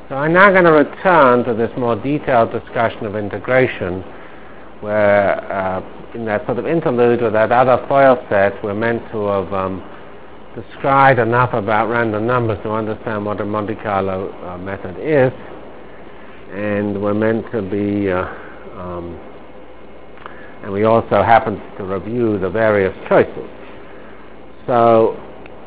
So I'm now going to return to this more detailed discussion of integration, where in that sort of interlude with that other FOIL set, we're meant to have described enough about random numbers to understand what a Monte Carlo method is, and we're meant to be, and we also happen to review the various choices. So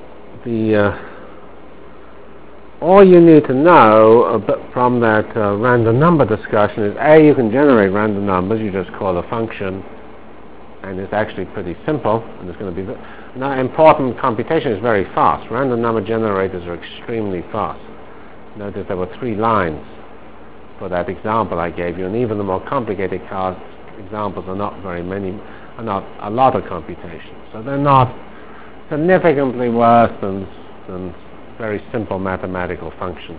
all you need to know from that random number discussion is, A, you can generate random numbers. You just call a function, and it's actually pretty simple, and it's going to be now important. Computation is very fast. Random number generators are extremely fast. Notice there were 3 lines for that example I gave you, and even the more complicated examples are not very many, are not a lot of computation. So they're not significantly worse than very simple mathematical functions.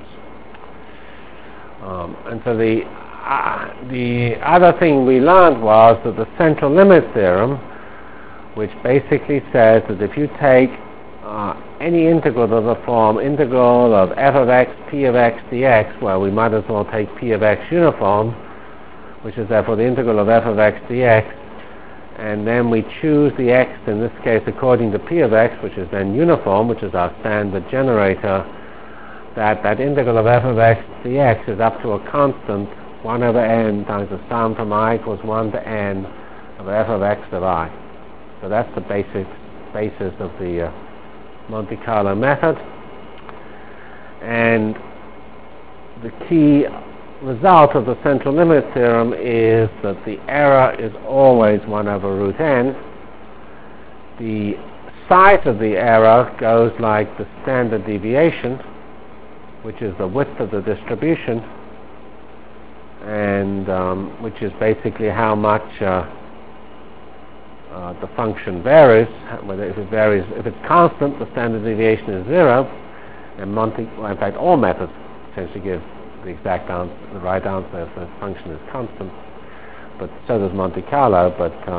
And so the other thing we learned was that the central limit theorem, which basically says that if you take any integral of the form integral of f of x, p of x dx, well, we might as well take p of x uniform, which is therefore the integral of f of x dx, and then we choose the x, in this case according to p of x, which is then uniform, which is our standard generator, that integral of f of x dx is up to a constant 1 over n times the sum from I equals 1 to n of f of x of I. So that's the basis of the Monte Carlo method. And the key result of the central limit theorem is that the error is always 1 over root n. The size of the error goes like the standard deviation, which is the width of the distribution, and which is basically how much the function varies. Whether if it's constant, the standard deviation is 0, and in fact all methods essentially give the exact answer, the right answer if the function is constant. But so does Monte Carlo.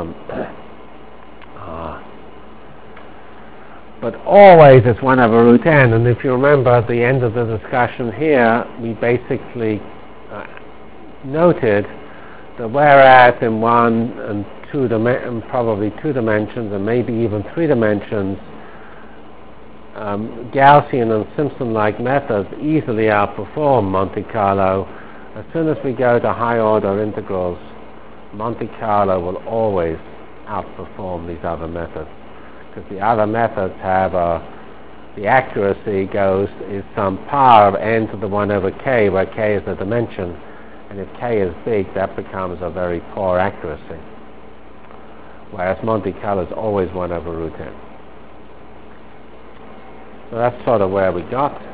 But always it's 1 over root n. And if you remember at the end of the discussion here, we basically noted that whereas in 1 and 2 probably 2 dimensions and maybe even 3 dimensions, Gaussian and Simpson-like methods easily outperform Monte Carlo. As soon as we go to high-order integrals, Monte Carlo will always outperform these other methods, because the other methods have the accuracy is some power of n to the 1 over k, where k is a dimension, and if k is big, that becomes a very poor accuracy, whereas Monte Carlo is always 1 over root n. So that's sort of where we got.